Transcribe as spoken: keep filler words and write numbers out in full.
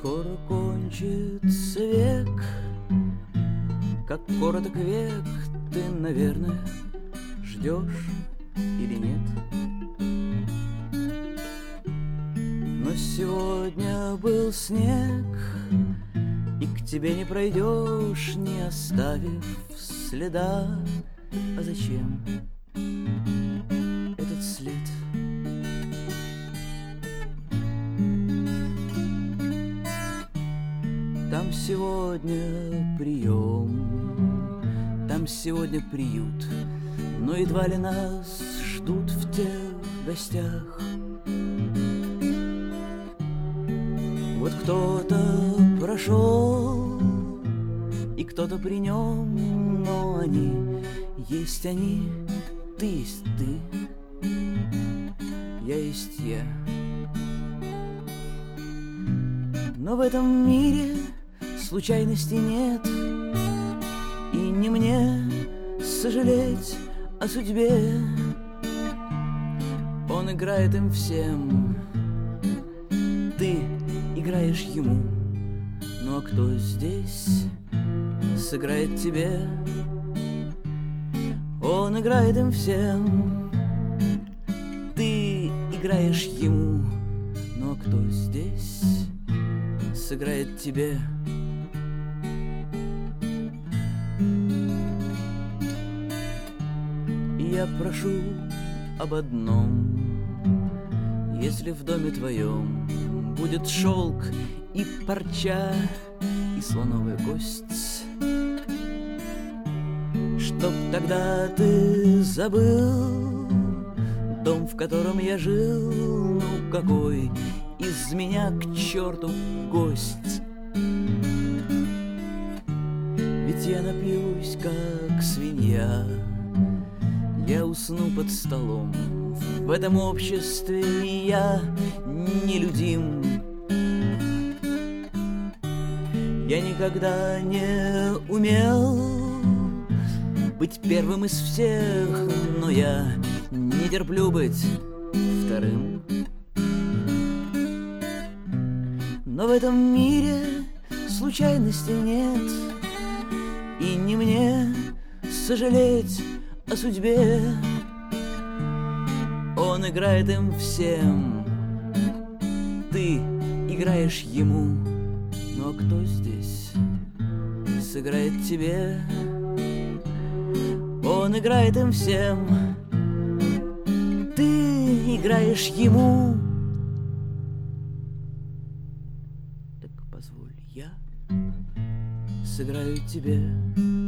Скоро кончится век, как короток век, ты, наверное, ждешь или нет. Но сегодня был снег, и к тебе не пройдешь, не оставив следа. А зачем этот след? Там сегодня прием, там сегодня приют, но едва ли нас ждут в тех гостях. Вот кто-то прошел, и кто-то при нем, но они есть они, ты есть ты, я есть я. Но в этом мире случайностей нет, и не мне сожалеть о судьбе. Он играет им всем, ты играешь ему. Ну а кто здесь сыграет тебе? Он играет им всем, ты играешь ему. Ну а кто здесь сыграет тебе? И я прошу об одном: если в доме твоем будет шелк и парча, и слоновая кость, чтоб тогда ты забыл дом, в котором я жил. Ну какой из меня к черту гость? Ведь я напьюсь, как свинья, я усну под столом. В этом обществе я нелюдим. Я никогда не умел быть первым из всех, но я не терплю быть вторым. Но в этом мире случайностей нет, и не мне сожалеть о судьбе. Он играет им всем, ты играешь ему. Ну а кто здесь сыграет тебе? Он играет им всем, ты играешь ему. Так позволь, я сыграю тебе.